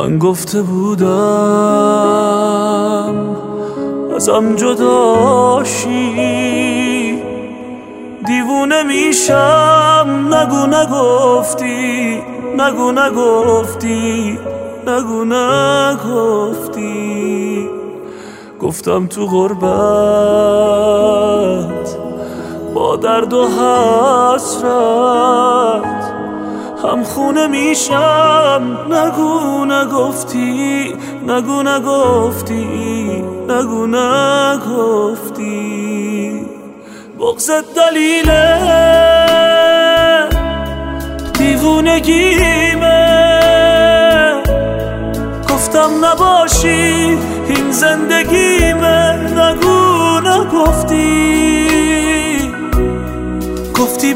من گفته بودم ازم جداشی، دیوونه میشم. نگو نگفتی، نگو نگفتی، نگو نگفتی. گفتم تو غربت با درد و حسرت هم خونه میشم. نگو نگفتی، نگو نگفتی، نگو نگفتی. بغضت دلیله دیوونگیمه. گفتم نباشی این زندگیمه. نگو نگفتی، گفتی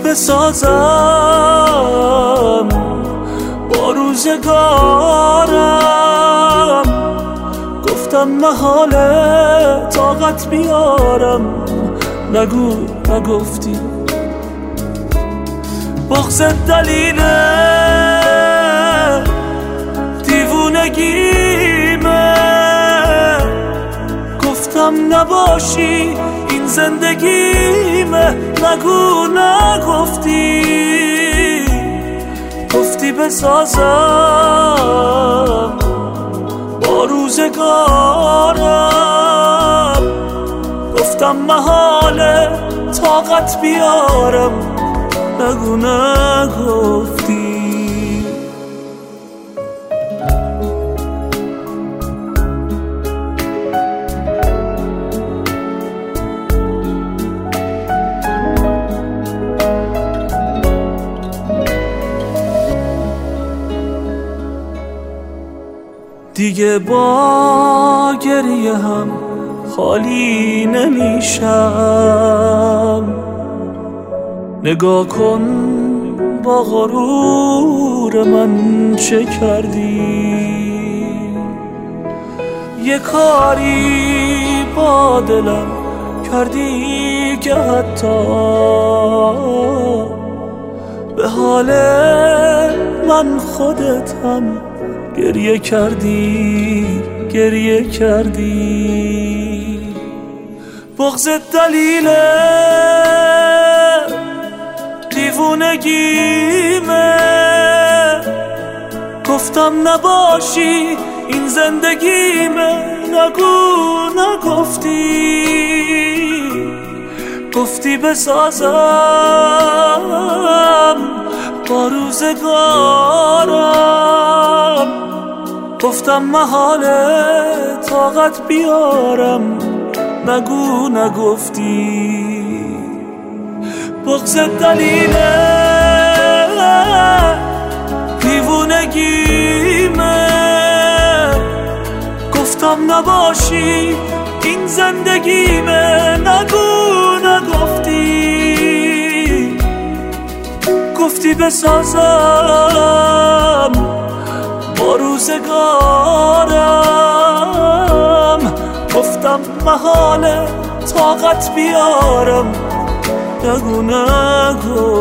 بسازم با روزگارم. گفتم محاله طاقت بیارم. نگو نگفتی. بغضت دلیله دیوونگیمه. گفتم نباشی این زندگیمه. نگو نگفتی، گفتی بسازم با روزگارم. گفتم محاله طاقت بیارم. نگو نگفتی. دیگه با گریه هم خالی نمیشم. نگاه کن با غرور من چه کردی. یه کاری با دلم کردی که حتی به حال من خودت هم گریه کردی، گریه کردی. بغضت دلیله دیوونگیمه. گفتم نباشی این زندگیمه. نگو نگفتی، گفتی بسازم با روزگارم. گفتم محاله طاقت بیارم. نگو نگفتی. بغضت دلیله دیوونگیمه. گفتم نباشی این زندگیمه. نگو نگفتی، گفتی بسازم با روزگارم. گفتم محاله طاقت بیارم. نگو نگو.